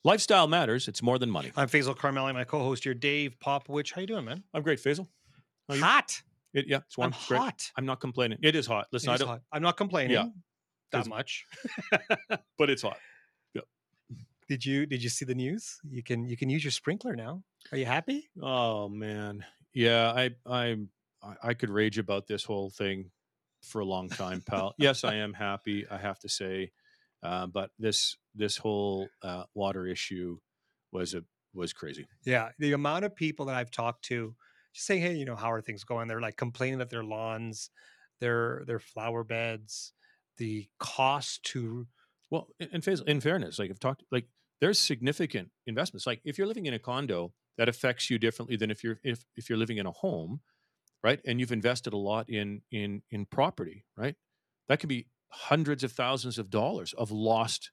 Lifestyle matters. It's more than money. I'm Faisal Carmeli, my co-host here, Dave Popovich. How you doing, man? I'm great, Faisal. How are you? Hot. Yeah, it's I'm warm. It's great. hot. I'm not complaining. It is hot. Listen, It I is don't. hot. I'm not Yeah, complaining that because much. but it's hot. Yeah. Did you see the news? You can use your sprinkler now. Are you happy? Oh man. Yeah, I could rage about this whole thing for a long time, pal. Yes, I am happy. I have to say, but this whole water issue was a was crazy. Yeah. The amount of people that I've talked to just saying, hey, how are things going? They're like complaining that their lawns, their flower beds, the cost to Well, in fairness, like I've talked, like there's significant investments. Like if you're living in a condo, that affects you differently than if you're living in a home, right? And you've invested a lot in property, right? That could be hundreds of thousands of dollars of lost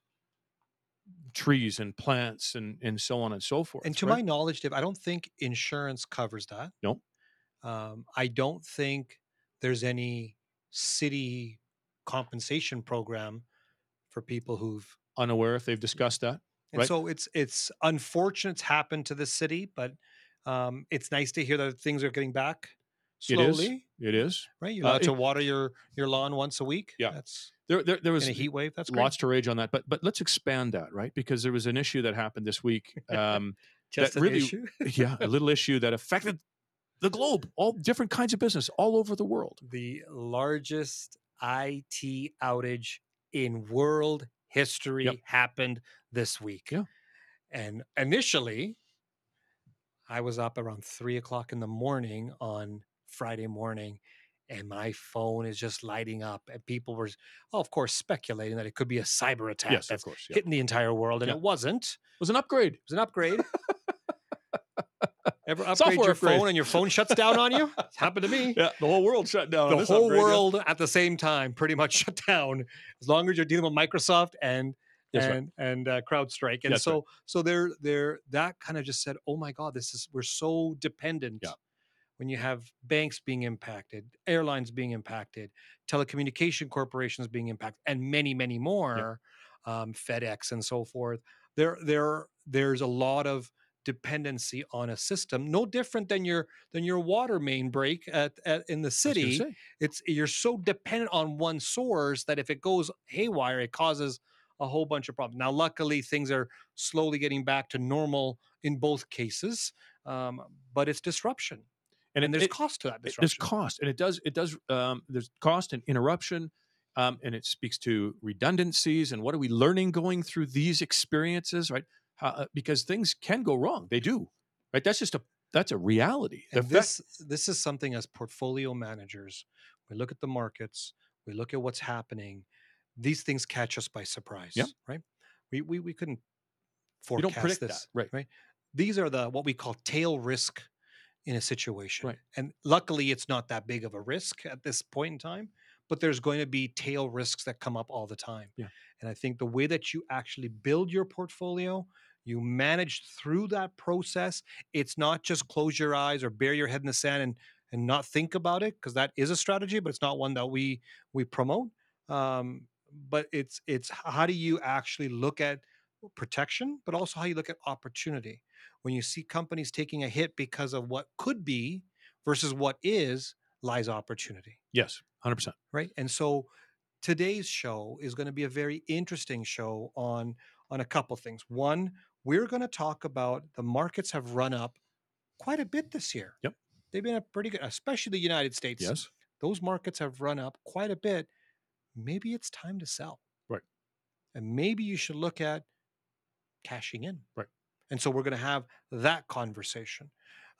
trees and plants and so on and so and forth, to right? my knowledge, Dave, I don't think insurance covers that. No, I don't think there's any city compensation program for people who've unaware if they've yeah. discussed that, And right? so it's unfortunate it's happened to the city, but it's nice to hear that things are getting back It is. slowly. It is. Right, you're allowed to It, water your lawn once a week. yeah. That's There in a was heat wave. That's great. lots to rage on that, but let's expand that, right? Because there was an issue that happened this week that Just an really, issue. yeah, a little issue that affected the globe, all different kinds of business all over the world. The largest IT outage in world Yep. history happened this week. Yeah. And initially, I was up around 3 o'clock in the morning on Friday morning, and my phone is just lighting up. And people were, oh, of course, speculating that it could be a cyber attack Yes, of that's course. Yeah. hitting the entire world. And Yeah. it It wasn't. It was an upgrade, was an upgrade. Ever upgrade software your upgrade. phone and your phone shuts down on you? It's happened to me. Yeah, the whole world shut down on The this whole upgrade. Yeah. world at the same time pretty much shut down as long as you're dealing with Microsoft and That's right. CrowdStrike. And That's right. so they're that kind of just said, oh my God, we're so Yeah. dependent when you have banks being impacted, airlines being impacted, telecommunication corporations being impacted, and many, many Yeah. more, FedEx and so forth. There's a lot of dependency on a system, no different than your water main break at in the I was going to city. say. It's you're so dependent on one source that if it goes haywire, it causes a whole bunch of problems. Now, luckily, things are slowly getting back to normal in both cases, but it's disruption And and there's cost to that there's disruption. cost, and it does there's cost and interruption, and it speaks to redundancies and what are we learning going through these experiences, right? Because things can go wrong, they do, right? That's a reality. The And fact, this is something as portfolio managers, we look at the markets, we look at what's happening. These things catch us by yeah, surprise, right? We couldn't you don't forecast predict that, this, right? right? These are the what we call tail risk in a situation. Right. And luckily it's not that big of a risk at this point in time, but there's going to be tail risks that come up all the time. Yeah. And I think the way that you actually build your portfolio, you manage through that process. It's not just close your eyes or bury your head in the sand and not think about it, because that is a strategy, but it's not one that we promote. But it's how do you actually look at protection, but also how you look at opportunity when you see companies taking a hit because of what could be versus what is, lies opportunity, Yes, 100%. right? And so today's show is going to be a very interesting show on a couple things. One, we're going to talk about the markets have run up quite a bit this year. Yep. They've been a pretty good, especially the United States. Yes. Those markets have run up quite a bit. Maybe it's time to sell. Right. And maybe you should look at cashing in. Right. And so we're going to have that conversation.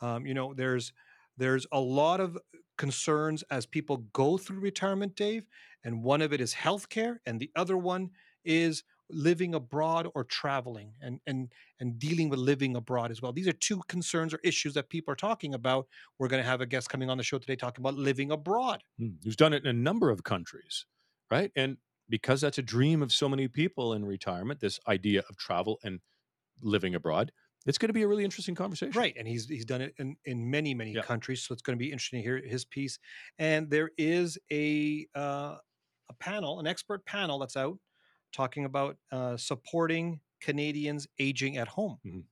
There's a lot of concerns as people go through retirement, Dave, and one of it is healthcare, and the other one is living abroad or traveling and dealing with living abroad as well. These are two concerns or issues that people are talking about. We're going to have a guest coming on the show today talking about living abroad. Who's done it in a number of countries, right? And because that's a dream of so many people in retirement, this idea of travel and living abroad, it's going to be a really interesting conversation. Right, and he's done it in many Yeah. countries, so it's going to be interesting to hear his piece. And there is a panel, an expert panel that's out talking about supporting Canadians aging at home. Mhm.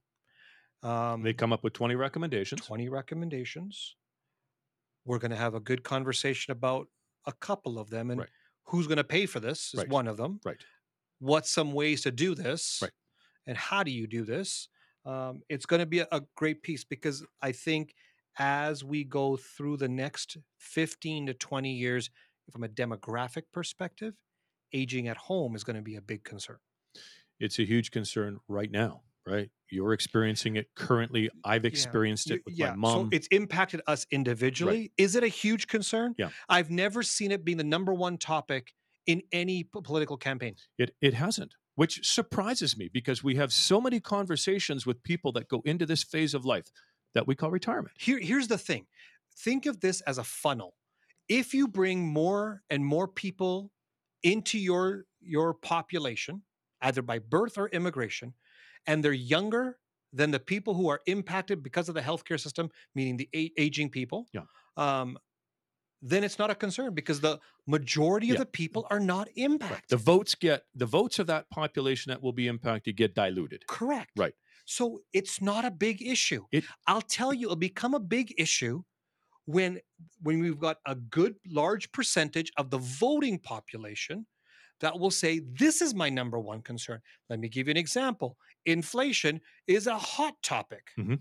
They Um, come up with 20 recommendations. 20 recommendations. We're going to have a good conversation about a couple of them, and Right. who's going to pay for this is Right. one of them. Right. What's some ways to do this, Right. and how do you do this? It's going to be a great piece, because I think as we go through the next 15 to 20 years, from a demographic perspective, aging at home is going to be a big concern. It's a huge concern right now, right? You're experiencing it currently. I've Yeah. experienced it with my Yeah. So mom. it's impacted us Right. individually. Is it a huge concern? Yeah. I've never seen it being the number one topic in any political campaign. It hasn't, which surprises me because we have so many conversations with people that go into this phase of life that we call retirement. Here's the thing. Think of this as a funnel. If you bring more and more people into your population, either by birth or immigration, and they're younger than the people who are impacted because of the healthcare system, meaning the aging people, Yeah. um, then it's not a concern, because the majority of Yeah. the people are not Right. impacted. The votes of that population that will be impacted get diluted. Correct. Right. So it's not a big issue. It I'll tell you, it'll become a big issue when when we've got a good large percentage of the voting population that will say, this is my number one concern. Let me give you an example. Inflation is a hot topic. Mhm.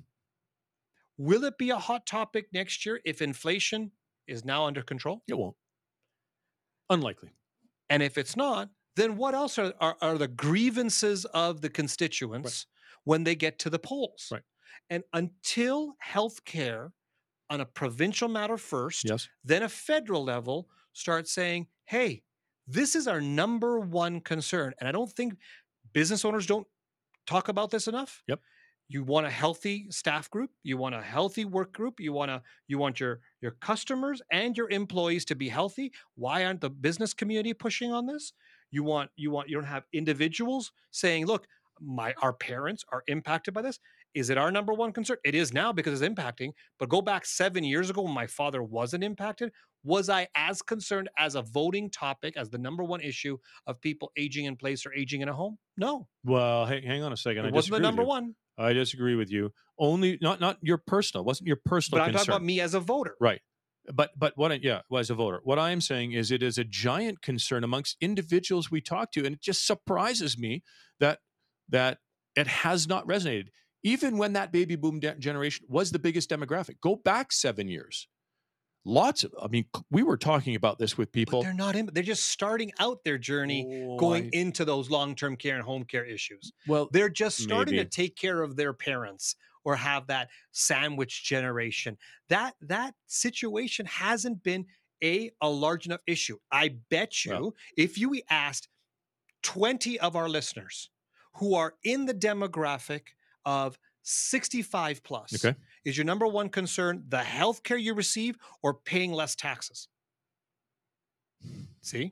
Will it be a hot topic next year if inflation is now under control? It won't. Unlikely. And if it's not, then what else are the grievances of the Right. constituents when they get to the polls? Right. And until healthcare on a provincial matter first, Yes. then a federal level starts saying, hey, this is our number one concern. And I don't think business owners don't talk about this enough. Yep. You want a healthy staff group, you want a healthy work group, you want your customers and your employees to be healthy. Why aren't the business community pushing on this? You don't have individuals saying, look, my our parents are impacted by this. Is it our number one concern? It is now, because it's impacting. But go back 7 years ago when my father wasn't impacted. Was I as concerned as a voting topic as the number one issue of people aging in place or aging in a home? No, Well, hang on a second. it I wasn't the disagree with number you. one. I disagree with you. Only not your personal. Wasn't your personal But I'm talking concern. about me as a voter. Right. But what I, yeah, well, as a voter, what I'm saying is it is a giant concern amongst individuals we talk to, and it just surprises me that that it has not resonated. Even when that baby boom generation was the biggest demographic, go back 7 years. Lots of, I mean, we were talking about this with But people. they're not in. They're just starting out their journey Oh, going into those long-term care and home care issues. well, They're just starting to maybe. take care of their parents or have that sandwich generation. That situation hasn't been a large enough issue. I bet Well, you if you asked 20 of our listeners who are in the demographic of 65 plus, okay. is your number one concern the healthcare you receive or paying less taxes? See?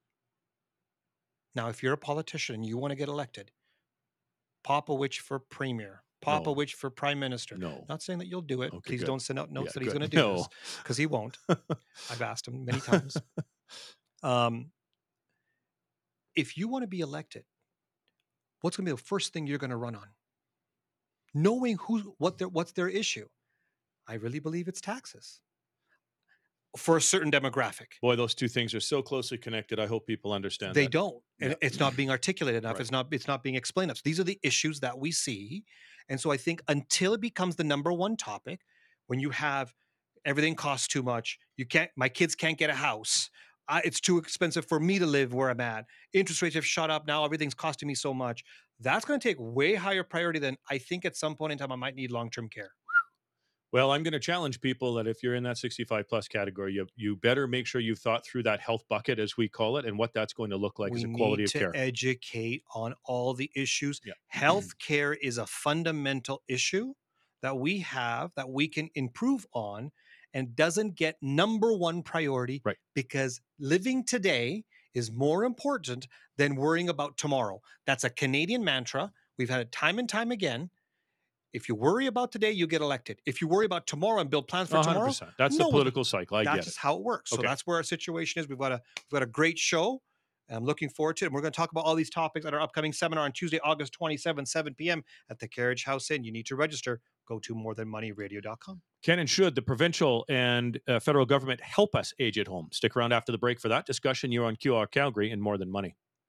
Now, if you're a politician and you want to get elected, pop a witch for premier, pop a No, witch for prime minister. no. Not saying that you'll do it. Okay, Please good. don't send out Yeah, notes that he's good. going to do No. this, because he won't. I've asked him many times. Um, if you want to be elected, what's going to be the first thing you're going to run on? Knowing what's their issue. I really believe it's taxes for a certain demographic. Boy, those two things are so closely connected. I hope people understand They that. don't, Yeah. and it's not being articulated enough. Right. It's not being explained enough. So these are the issues that we see, and so I think until it becomes the number one topic, when you have everything costs too much, you can't. My kids can't get a house. It's too expensive for me to live where I'm at. Interest rates have shot up now. Everything's costing me so much. That's going to take way higher priority than I think at some point in time I might need long term care. Well, I'm going to challenge people that if you're in that 65 plus category, you better make sure you've thought through that health bucket, as we call it, and what that's going to look like as We a quality need of to care. educate on all the issues. Yeah. Healthcare is a fundamental issue that we have that we can improve on, and doesn't get number one priority, Right. because living today is more important than worrying about tomorrow. That's a Canadian mantra. We've had it time and time again. If you worry about today, you get elected. If you worry about tomorrow and build plans for tomorrow, 100%. That's the no one. political cycle. I That's get it. just how it works. So Okay. that's where our situation is. We've got a great show. I'm looking forward to it. And we're going to talk about all these topics at our upcoming seminar on Tuesday, August 27th, 7 p.m. at the Carriage House Inn. You need to register. Go to morethanmoneyradio.com. Can and should the provincial and federal government help us age at home? Stick around after the break for that discussion. You're on QR Calgary and More Than Money.